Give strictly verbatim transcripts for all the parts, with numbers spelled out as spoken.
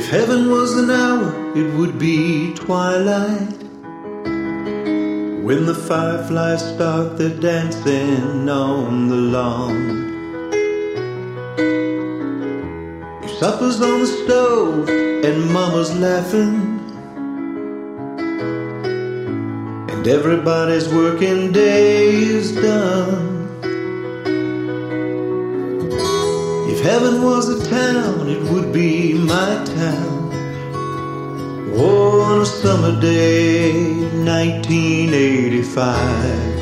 If heaven was an hour, it would be twilight, when the fireflies start their dancing on the lawn. If supper's on the stove and mama's laughing, and everybody's working day is done. If heaven was a town, it would be my town. Oh, on a summer day, nineteen eighty-five,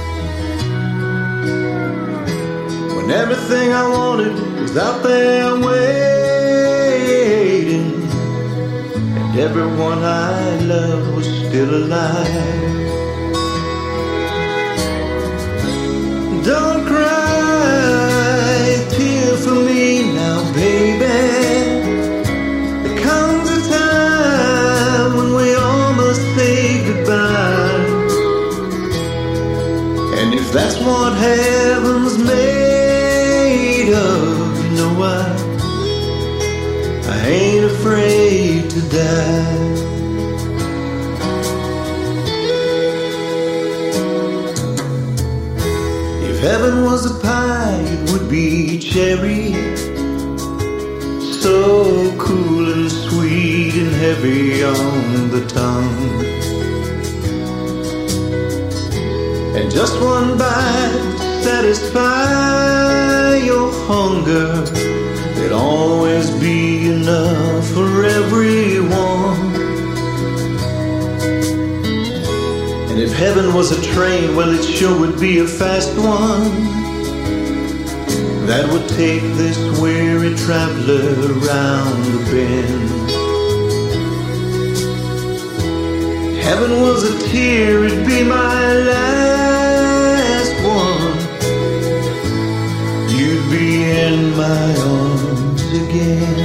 when everything I wanted was out there waiting, and everyone I loved was still alive. Don't cry a tear for me now, baby. There comes a time when we all must say goodbye, and if that's what heaven's made of, you know what? I ain't afraid to die. If heaven was a pie, it would be cherry, so cool and sweet and heavy on the tongue. And just one bite to satisfy your hunger, there'd always be enough for everyone. And if heaven was a train, well, it sure would be a fast one, that would take this weary traveler around the bend. Heaven was a tear, it'd be my last one. You'd be in my arms again.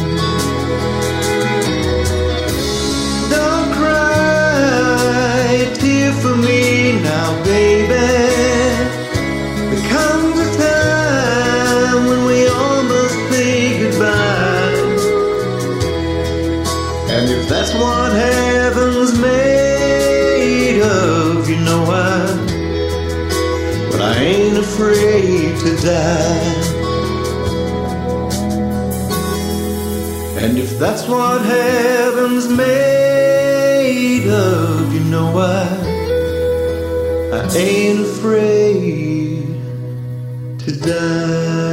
Don't cry a tear for me now, baby. There comes a time when we all must say goodbye, and if that's what heaven's made of, you know what? But I ain't afraid to die. And if that's what heaven's made of, you know what? I ain't afraid to die.